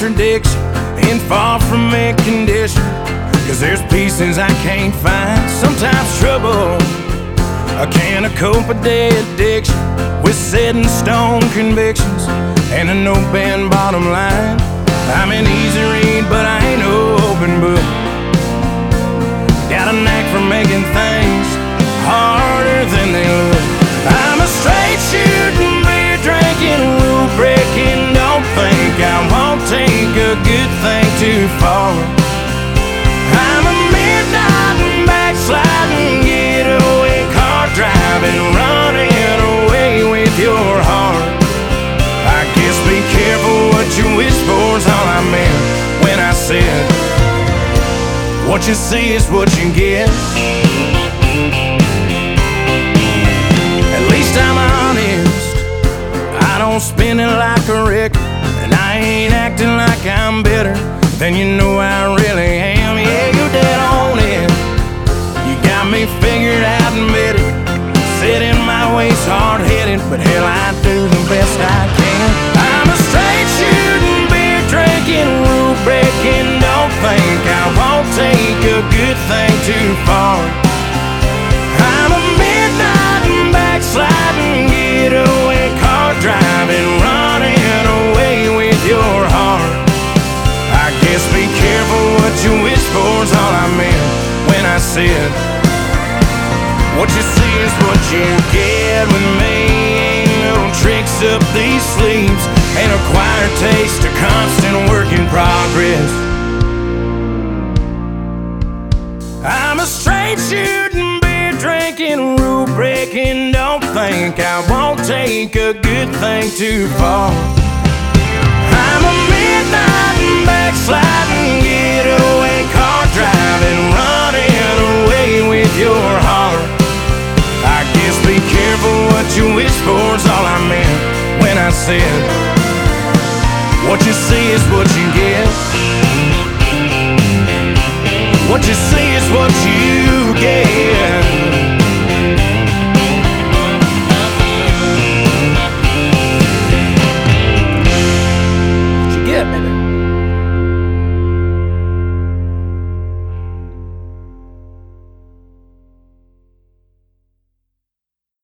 contradiction and far from a condition. Cause there's pieces I can't find. Sometimes trouble, a can of cope a day addiction with set in stone convictions and a no bend bottom line. I'm an easy read, but I ain't no open book. Got a knack for making things harder than they look. I'm a straight shooting, beer drinking, rule breaking. Don't think I won't take a good thing too far. I'm a midnight and backsliding, getaway car driving, running away with your heart. I guess be careful what you wish for's all I meant when I said what you see is what you get. At least I'm honest, I don't spin it like a record, and I ain't acting like I'm better than you know I really am. Yeah, you're dead on it, you got me figured out and better. Set in my ways hard-headed, but hell, I do the best I can. I'm a straight shooting, beer drinking, rule breaking. Don't think I won't take a good thing too far. I'm a midnight and backsliding, getaway car driving, running away with your heart. I guess be careful what you wish for's all I meant when I said what you see is what you get with me. Ain't no tricks up these sleeves, an acquired taste, a constant work in progress. I'm a straight shooting, beer drinking, rule breaking. Don't think I won't take a good thing too far. I'm a midnight and backsliding, getaway car driving, running away with your heart. I guess be careful what you wish for's all I meant when I said what you see is what you get. What you see is what you get.